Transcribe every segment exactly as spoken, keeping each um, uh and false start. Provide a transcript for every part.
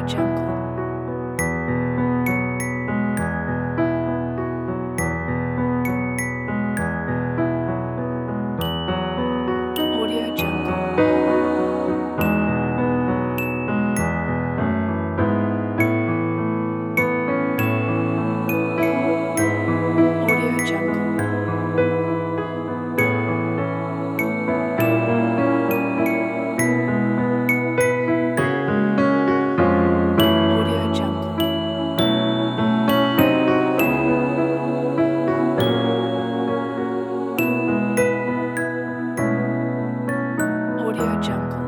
Jungle. Audio Jungle. Audio Jungle. Audio Jungle. Audio Jungle.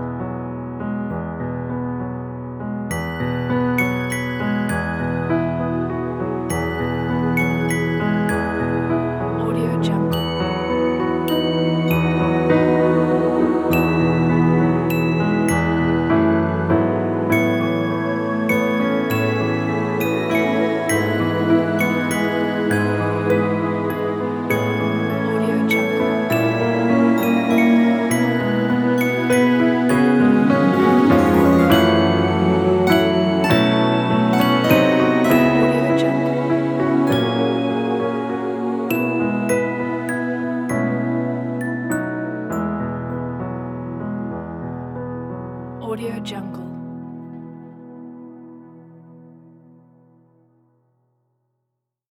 Audio Jungle. Audio Jungle. Audio Jungle. Audio Jungle.